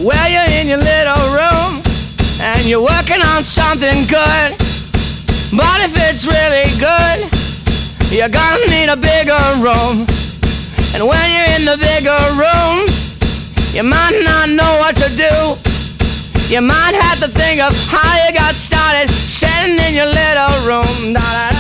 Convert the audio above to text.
Well, you're in your little room and you're working on something good. But if it's really good, you're gonna need a bigger room. And when you're in the bigger room, you might not know what to do. You might have to think of how you got started sitting in your little room.